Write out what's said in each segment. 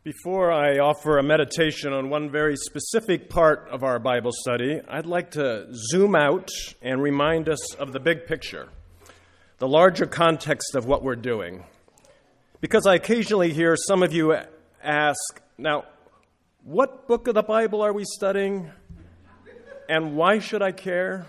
Before I offer a meditation on one very specific part of our Bible study, I'd like to zoom out and remind us of the big picture, the larger context of what we're doing. Because I occasionally hear some of you ask, now, what book of the Bible are we studying? And why should I care?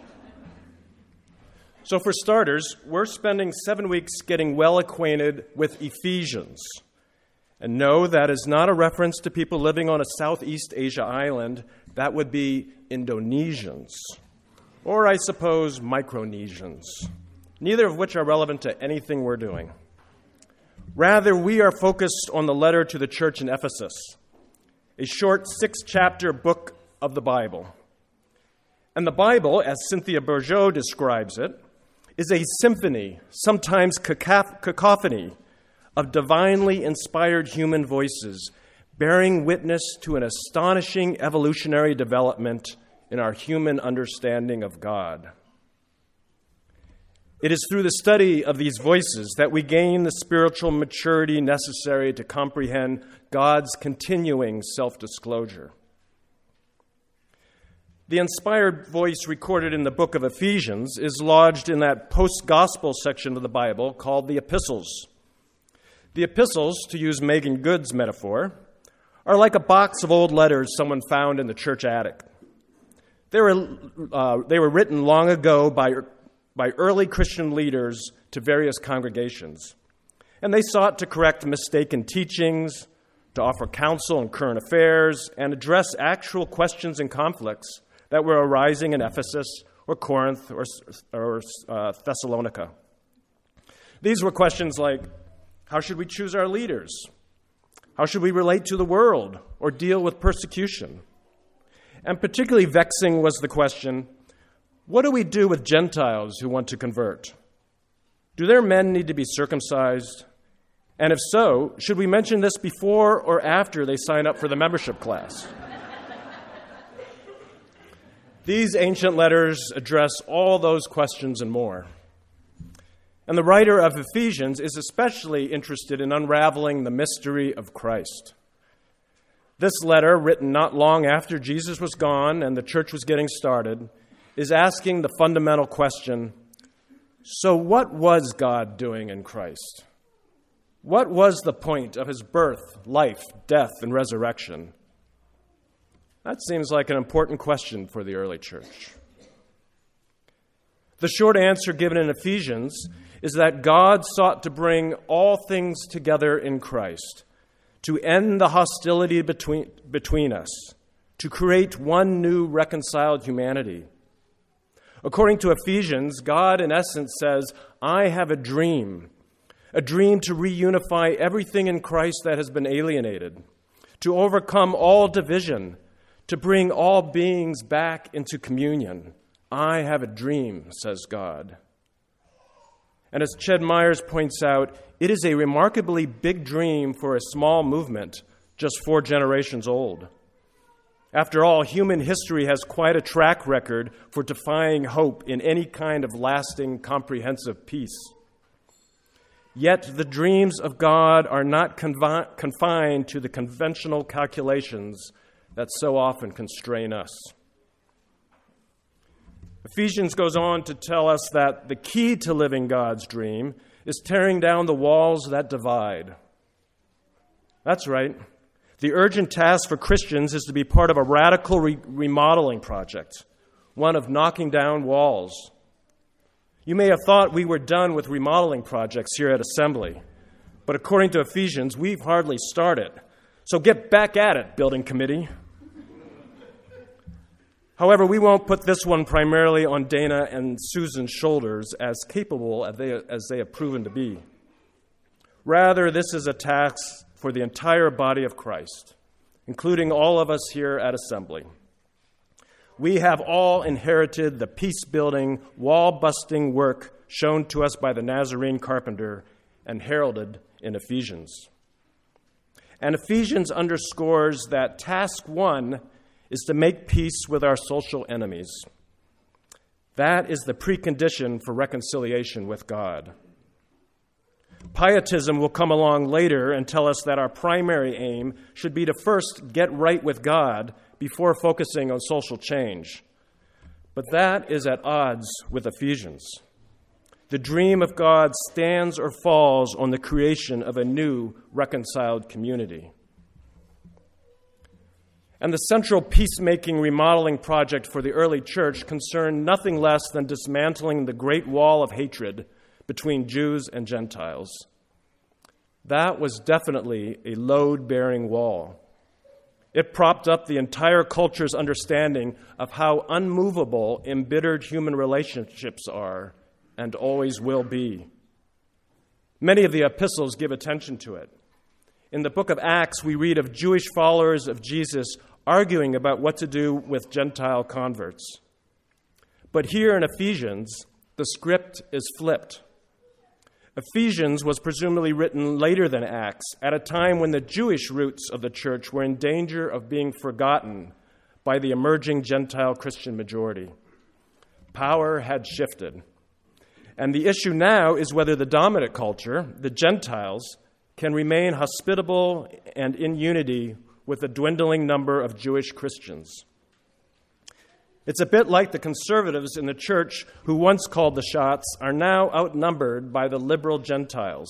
So for starters, we're spending 7 weeks getting well acquainted with Ephesians. And no, that is not a reference to people living on a Southeast Asia island. That would be Indonesians, or I suppose Micronesians, neither of which are relevant to anything we're doing. Rather, we are focused on the letter to the church in Ephesus, a short 6-chapter book of the Bible. And the Bible, as Cynthia Bourgeault describes it, is a symphony, sometimes cacophony, of divinely inspired human voices, bearing witness to an astonishing evolutionary development in our human understanding of God. It is through the study of these voices that we gain the spiritual maturity necessary to comprehend God's continuing self-disclosure. The inspired voice recorded in the book of Ephesians is lodged in that post-gospel section of the Bible called the epistles. The epistles, to use Megan Good's metaphor, are like a box of old letters someone found in the church attic. They were written long ago by early Christian leaders to various congregations, and they sought to correct mistaken teachings, to offer counsel in current affairs, and address actual questions and conflicts that were arising in Ephesus or Corinth or Thessalonica. These were questions like, how should we choose our leaders? How should we relate to the world or deal with persecution? And particularly vexing was the question, what do we do with Gentiles who want to convert? Do their men need to be circumcised? And if so, should we mention this before or after they sign up for the membership class? These ancient letters address all those questions and more. And the writer of Ephesians is especially interested in unraveling the mystery of Christ. This letter, written not long after Jesus was gone and the church was getting started, is asking the fundamental question, so what was God doing in Christ? What was the point of his birth, life, death, and resurrection? That seems like an important question for the early church. The short answer given in Ephesians is that God sought to bring all things together in Christ, to end the hostility between us, to create one new reconciled humanity. According to Ephesians, God in essence says, I have a dream to reunify everything in Christ that has been alienated, to overcome all division, to bring all beings back into communion. I have a dream, says God. And as Ched Myers points out, it is a remarkably big dream for a small movement just 4 generations old. After all, human history has quite a track record for defying hope in any kind of lasting, comprehensive peace. Yet the dreams of God are not confined to the conventional calculations that so often constrain us. Ephesians goes on to tell us that the key to living God's dream is tearing down the walls that divide. That's right. The urgent task for Christians is to be part of a radical remodeling project, one of knocking down walls. You may have thought we were done with remodeling projects here at Assembly, but according to Ephesians, we've hardly started. So get back at it, building committee. However, we won't put this one primarily on Dana and Susan's shoulders, as capable as they have proven to be. Rather, this is a task for the entire body of Christ, including all of us here at Assembly. We have all inherited the peace-building, wall-busting work shown to us by the Nazarene carpenter and heralded in Ephesians. And Ephesians underscores that task 1 is to make peace with our social enemies. That is the precondition for reconciliation with God. Pietism will come along later and tell us that our primary aim should be to first get right with God before focusing on social change. But that is at odds with Ephesians. The dream of God stands or falls on the creation of a new, reconciled community. And the central peacemaking remodeling project for the early church concerned nothing less than dismantling the great wall of hatred between Jews and Gentiles. That was definitely a load-bearing wall. It propped up the entire culture's understanding of how unmovable embittered human relationships are and always will be. Many of the epistles give attention to it. In the book of Acts, we read of Jewish followers of Jesus arguing about what to do with Gentile converts. But here in Ephesians, the script is flipped. Ephesians was presumably written later than Acts, at a time when the Jewish roots of the church were in danger of being forgotten by the emerging Gentile Christian majority. Power had shifted. And the issue now is whether the dominant culture, the Gentiles, can remain hospitable and in unity with a dwindling number of Jewish Christians. It's a bit like the conservatives in the church who once called the shots are now outnumbered by the liberal Gentiles.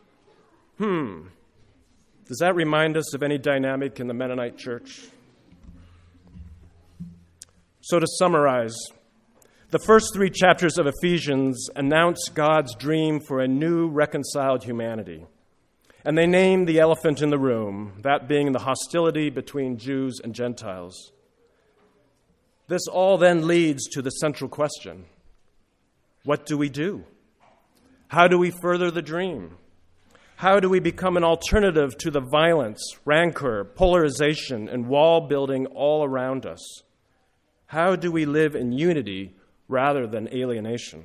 Does that remind us of any dynamic in the Mennonite church? So to summarize, the first 3 chapters of Ephesians announce God's dream for a new reconciled humanity. And they name the elephant in the room, that being the hostility between Jews and Gentiles. This all then leads to the central question. What do we do? How do we further the dream? How do we become an alternative to the violence, rancor, polarization, and wall building all around us? How do we live in unity rather than alienation?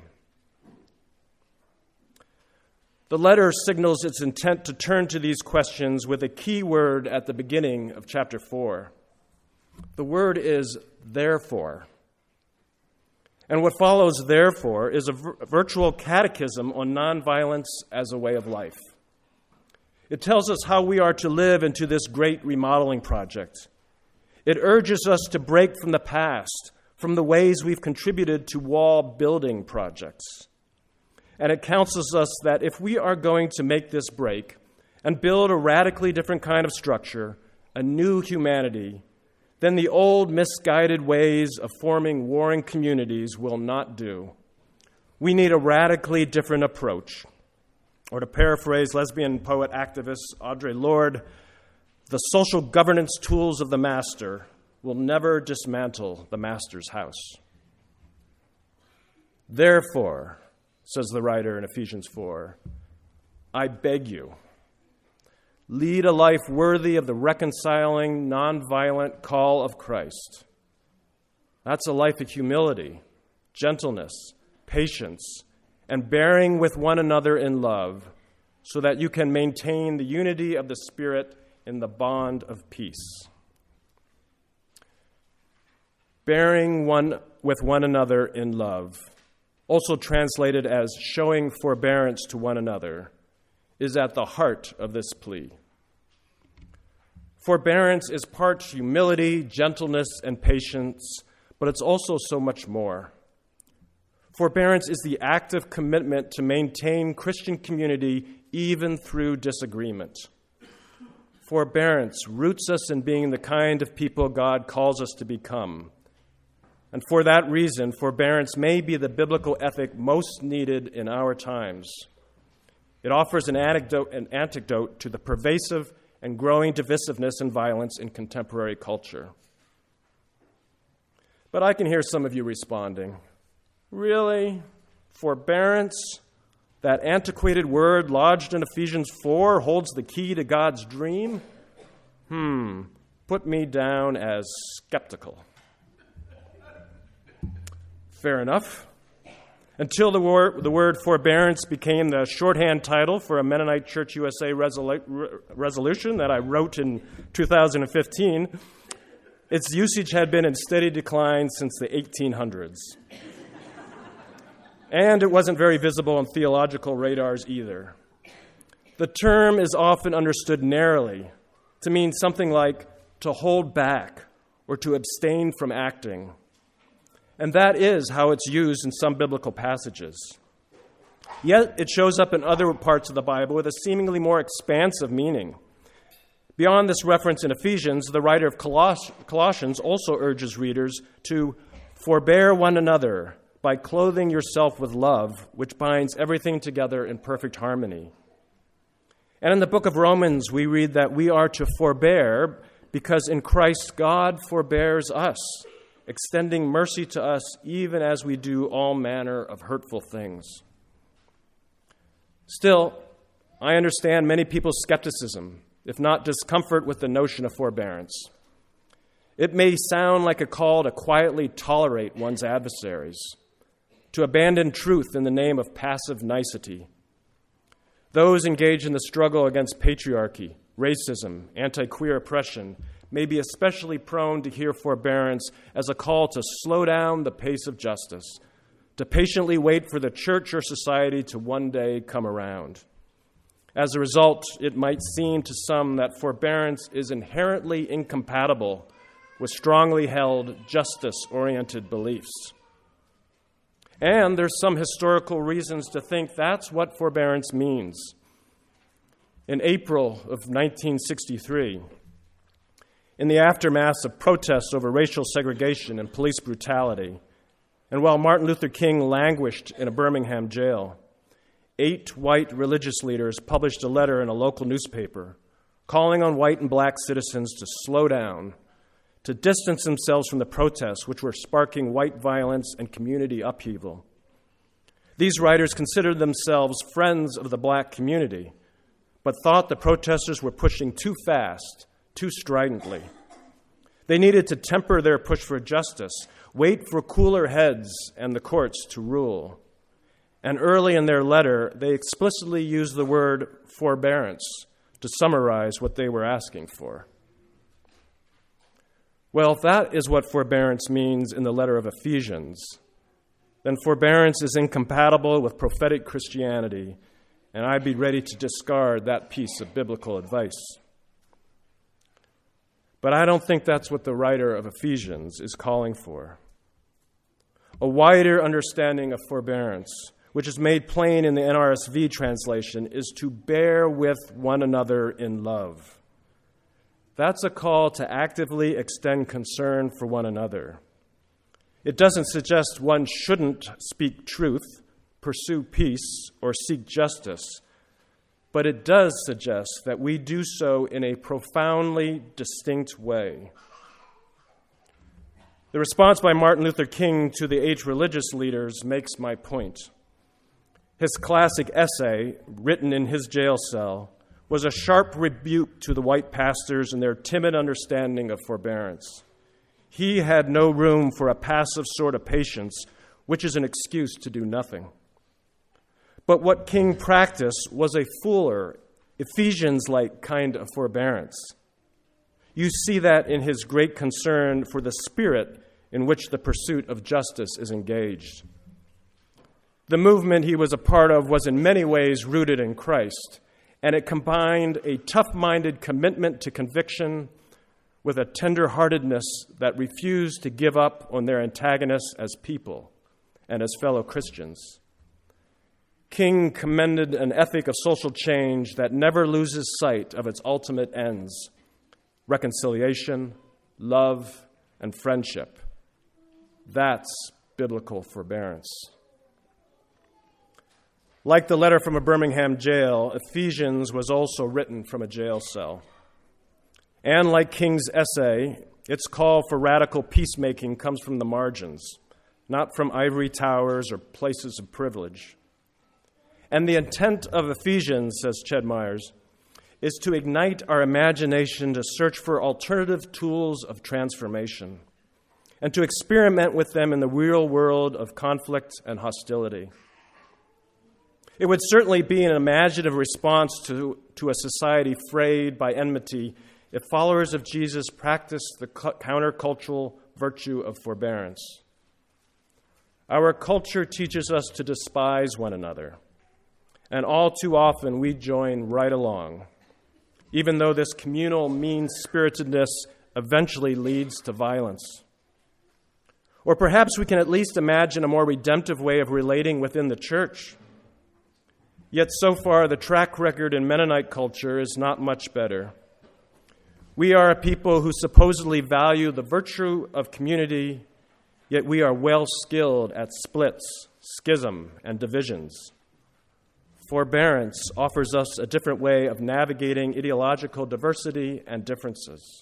The letter signals its intent to turn to these questions with a key word at the beginning of chapter 4. The word is therefore. And what follows therefore is a virtual catechism on nonviolence as a way of life. It tells us how we are to live into this great remodeling project. It urges us to break from the past, from the ways we've contributed to wall-building projects. And it counsels us that if we are going to make this break and build a radically different kind of structure, a new humanity, then the old misguided ways of forming warring communities will not do. We need a radically different approach. Or to paraphrase lesbian poet activist Audre Lorde, the social governance tools of the master will never dismantle the master's house. Therefore, says the writer in Ephesians 4, I beg you, lead a life worthy of the reconciling, nonviolent call of Christ. That's a life of humility, gentleness, patience, and bearing with one another in love, so that you can maintain the unity of the Spirit in the bond of peace. Bearing with one another in love, also translated as showing forbearance to one another, is at the heart of this plea. Forbearance is part humility, gentleness, and patience, but it's also so much more. Forbearance is the active commitment to maintain Christian community even through disagreement. Forbearance roots us in being the kind of people God calls us to become. And for that reason, forbearance may be the biblical ethic most needed in our times. It offers an antidote to the pervasive and growing divisiveness and violence in contemporary culture. But I can hear some of you responding, really? Forbearance? That antiquated word lodged in Ephesians 4 holds the key to God's dream? Put me down as skeptical. Fair enough. Until the word forbearance became the shorthand title for a Mennonite Church USA resolution that I wrote in 2015, its usage had been in steady decline since the 1800s. And it wasn't very visible on theological radars either. The term is often understood narrowly to mean something like to hold back or to abstain from acting. And that is how it's used in some biblical passages. Yet it shows up in other parts of the Bible with a seemingly more expansive meaning. Beyond this reference in Ephesians, the writer of Colossians also urges readers to forbear one another by clothing yourself with love, which binds everything together in perfect harmony. And in the book of Romans, we read that we are to forbear because in Christ God forbears us, extending mercy to us even as we do all manner of hurtful things. Still, I understand many people's skepticism, if not discomfort, with the notion of forbearance. It may sound like a call to quietly tolerate one's adversaries, to abandon truth in the name of passive nicety. Those engaged in the struggle against patriarchy, racism, anti-queer oppression may be especially prone to hear forbearance as a call to slow down the pace of justice, to patiently wait for the church or society to one day come around. As a result, it might seem to some that forbearance is inherently incompatible with strongly held, justice-oriented beliefs. And there's some historical reasons to think that's what forbearance means. In April of 1963, in the aftermath of protests over racial segregation and police brutality, and while Martin Luther King languished in a Birmingham jail, 8 white religious leaders published a letter in a local newspaper calling on white and black citizens to slow down, to distance themselves from the protests which were sparking white violence and community upheaval. These writers considered themselves friends of the black community, but thought the protesters were pushing too fast, too stridently. They needed to temper their push for justice, wait for cooler heads and the courts to rule. And early in their letter, they explicitly used the word forbearance to summarize what they were asking for. Well, if that is what forbearance means in the letter of Ephesians, then forbearance is incompatible with prophetic Christianity, and I'd be ready to discard that piece of biblical advice. But I don't think that's what the writer of Ephesians is calling for. A wider understanding of forbearance, which is made plain in the NRSV translation, is to bear with one another in love. That's a call to actively extend concern for one another. It doesn't suggest one shouldn't speak truth, pursue peace, or seek justice, but it does suggest that we do so in a profoundly distinct way. The response by Martin Luther King to the 8 religious leaders makes my point. His classic essay, written in his jail cell, was a sharp rebuke to the white pastors and their timid understanding of forbearance. He had no room for a passive sort of patience, which is an excuse to do nothing. But what King practiced was a fuller, Ephesians-like kind of forbearance. You see that in his great concern for the spirit in which the pursuit of justice is engaged. The movement he was a part of was in many ways rooted in Christ, and it combined a tough-minded commitment to conviction with a tender-heartedness that refused to give up on their antagonists as people and as fellow Christians. King commended an ethic of social change that never loses sight of its ultimate ends: reconciliation, love, and friendship. That's biblical forbearance. Like the letter from a Birmingham jail, Ephesians was also written from a jail cell. And like King's essay, its call for radical peacemaking comes from the margins, not from ivory towers or places of privilege. And the intent of Ephesians, says Ched Myers, is to ignite our imagination to search for alternative tools of transformation and to experiment with them in the real world of conflict and hostility. It would certainly be an imaginative response to a society frayed by enmity if followers of Jesus practiced the countercultural virtue of forbearance. Our culture teaches us to despise one another, and all too often we join right along, even though this communal mean-spiritedness eventually leads to violence. Or perhaps we can at least imagine a more redemptive way of relating within the church. Yet so far, the track record in Mennonite culture is not much better. We are a people who supposedly value the virtue of community, yet we are well skilled at splits, schism, and divisions. Forbearance offers us a different way of navigating ideological diversity and differences.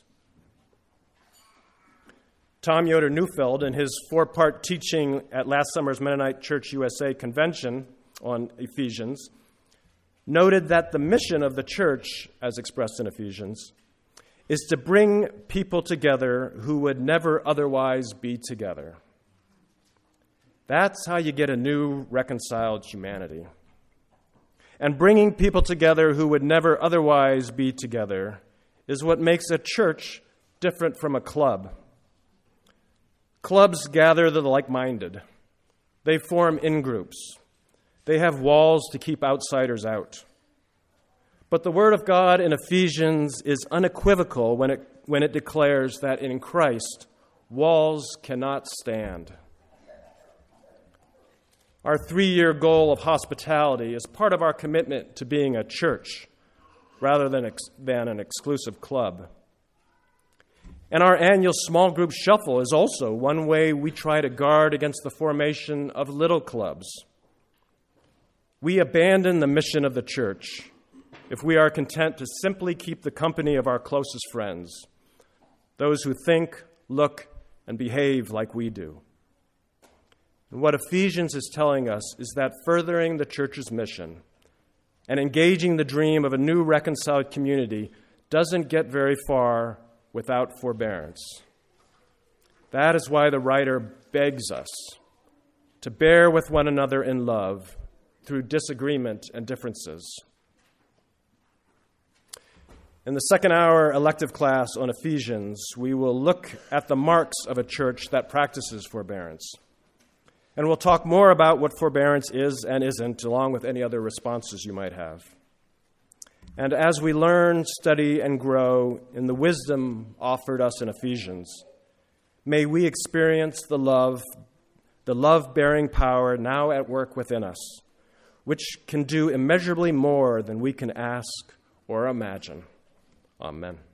Tom Yoder Neufeld, in his 4-part teaching at last summer's Mennonite Church USA convention on Ephesians, noted that the mission of the church, as expressed in Ephesians, is to bring people together who would never otherwise be together. That's how you get a new reconciled humanity. And bringing people together who would never otherwise be together is what makes a church different from a club. Clubs gather the like-minded. They form in-groups. They have walls to keep outsiders out. But the Word of God in Ephesians is unequivocal when it declares that in Christ, walls cannot stand. Our 3-year goal of hospitality is part of our commitment to being a church rather than an exclusive club. And our annual small group shuffle is also one way we try to guard against the formation of little clubs. We abandon the mission of the church if we are content to simply keep the company of our closest friends, those who think, look, and behave like we do. And what Ephesians is telling us is that furthering the church's mission and engaging the dream of a new reconciled community doesn't get very far without forbearance. That is why the writer begs us to bear with one another in love through disagreement and differences. In the second-hour elective class on Ephesians, we will look at the marks of a church that practices forbearance. And we'll talk more about what forbearance is and isn't, along with any other responses you might have. And as we learn, study, and grow in the wisdom offered us in Ephesians, may we experience the love-bearing power now at work within us, which can do immeasurably more than we can ask or imagine. Amen.